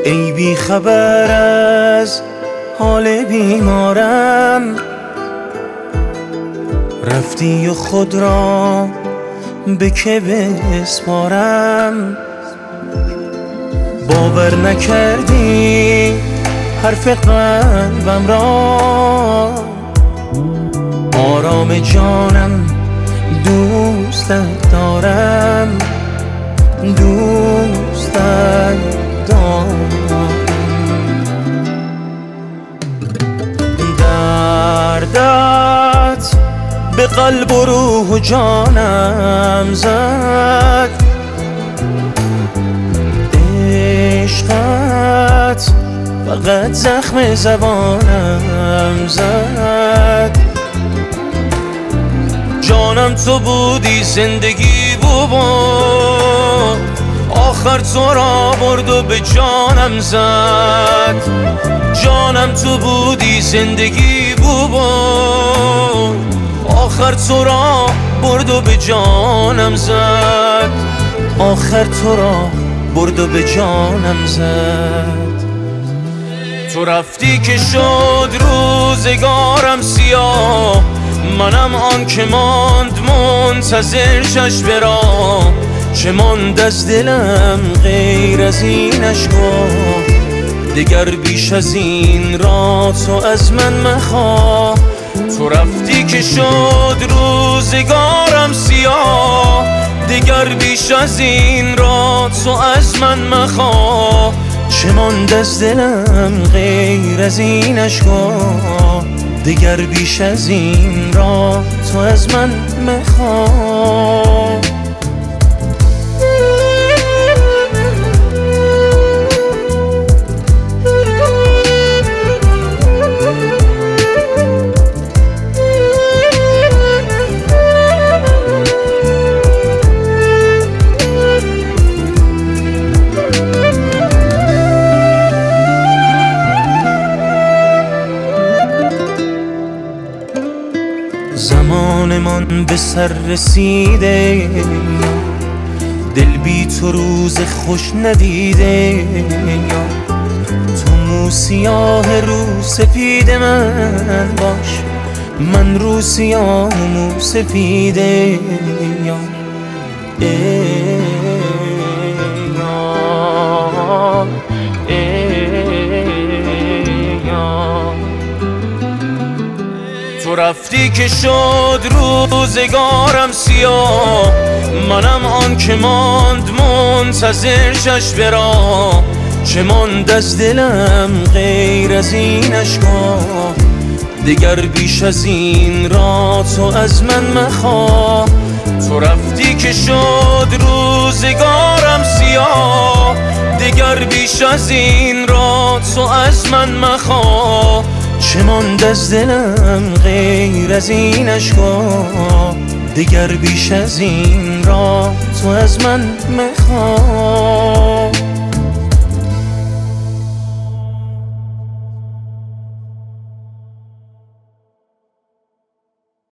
ای بی خبر از حال بیمارم، رفتی و خود را به که بسپارم. باور نکردی حرف قلبم را، آرام جانم دوستت دارم، دوستت دارم. دردت به قلب و روح و جانم زد، عشقت فقط زخم زبانم زد. جانم تو بودی، زندگی بود، آخر تو را برد و به جانم زد. جانم تو بودی، زندگی بود، آخر تو را برد و به جانم زد. آخر تو را برد و به جانم زد. تو رفتی که شد روزگارم سیاه، منم آن که ماند منتظر چشم را. چه ماند از دلم غیر از این اشکا، دگر بیش از این را تو از من مخواه. تو رفتی که شد روزگارم سیاه، دگر بیش از این را تو از من مخواه. چه ماند از دلم غیر از این اشکا، دگر بیش از این را تو از من مخواه. زمانمان به سر رسیده، دل بی تو روز خوش ندیده. تو مو سیاه رو سفید من باش، من رو سیاه و مو سفیده. تو رفتی که شد روزگارم سیاه، منم آن که ماند منتظر چشم را. چه ماند از دلم غیر از این اشکا، دگر بیش از این را تو از من مخواه. تو رفتی که شد روزگارم سیاه، دگر بیش از این را تو از من مخواه. چه ماند از دلم غیر از این اشکا، دگر بیش از این را تو از من مخواه.